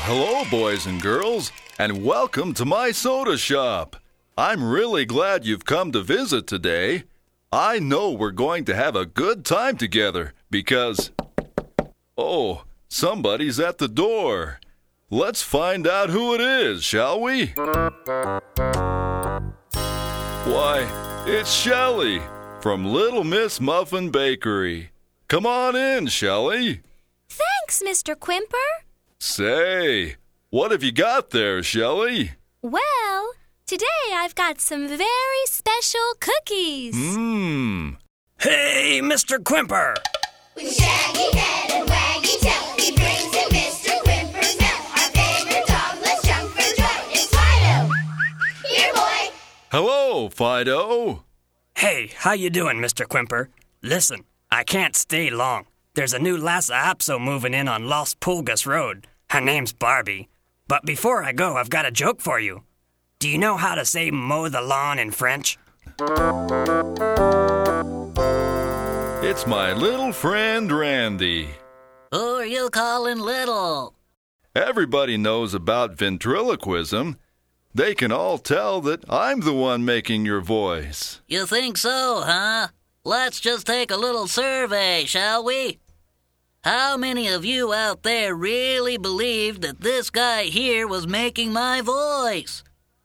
hello, boys and girls, and welcome to my soda shop. I'm really glad you've come to visit today. I know we're going to have a good time together because... Oh, somebody's at the door. Let's find out who it is, shall we? Why, it's Shelley from Little Miss Muffin Bakery. Come on in, Shelley. Thanks, Mr. Quimper. Say, what have you got there, Shelley? Well, today I've got some very special cookies. Hey, Mr. Quimper! With shaggy head and waggy tail, he brings in Mr. Quimper's mail. Our favorite dog, let's jump for joy. It's Fido. Here, boy. Hello, Fido. Hey, how you doing, Mr. Quimper? Listen, I can't stay long. There's a new Lhasa Apso moving in on Los Pulgas Road. Her name's Barbie. But before I go, I've got a joke for you. Do you know how to say mow the lawn in French? It's my little friend Randy. Who are you calling little? Everybody knows about ventriloquism. They can all tell that I'm the one making your voice. You think so, huh? Let's just take a little survey, shall we? How many of you out there really believed that this guy here was making my voice?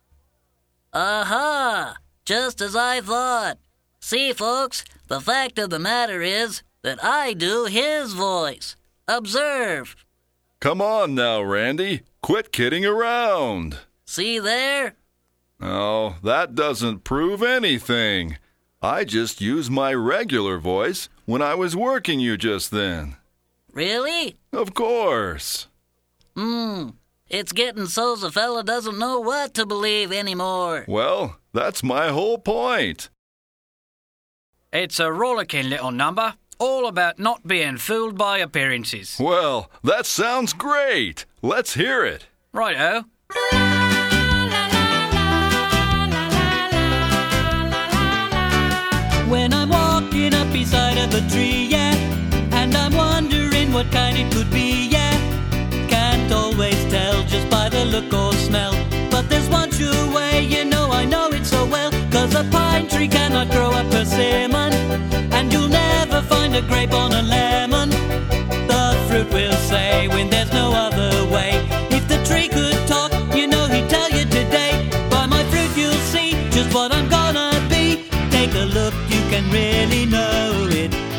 Aha! Just as I thought. See, folks, the fact of the matter is that I do his voice. Observe. Come on now, Randy. Quit kidding around. See there? Oh, that doesn't prove anything. I just used my regular voice when I was working you just then. Really? Of course. It's getting so the fella doesn't know what to believe anymore. Well, that's my whole point. It's a rollicking little number, all about not being fooled by appearances. Well, that sounds great. Let's hear it. Righto. When I'm walking up beside of a tree, yeah, and I'm wondering what kind it could be, yeah. Can't always tell just by the look or smell, but there's one sure way, you know I know it so well, 'cause a pine tree cannot grow a persimmon, and you'll never find a grape on a lemon. The fruit will say when there's no other way. If the tree could talk, you know he'd tell you today. By my fruit you'll see just what I'm gonna be. Take a look, you can really know it.